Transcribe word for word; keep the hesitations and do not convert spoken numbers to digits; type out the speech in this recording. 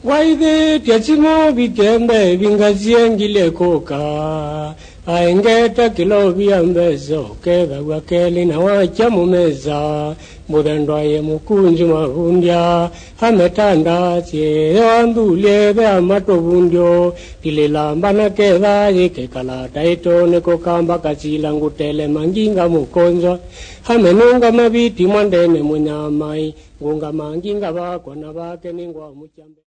Waide tiachimo bikembe bingaziengile koka aengeta kilo biambezo keva wakeli na wachamu meza mudendo ye mukunji mahundia hametanda tie andule be amato bundio tililamba na keva yeke kala taito ne kokamba kachila ngutele manginga mukonzo hamenunga mabiti mwandene munyamai ngunga manginga bako na bake ningwa muchambe.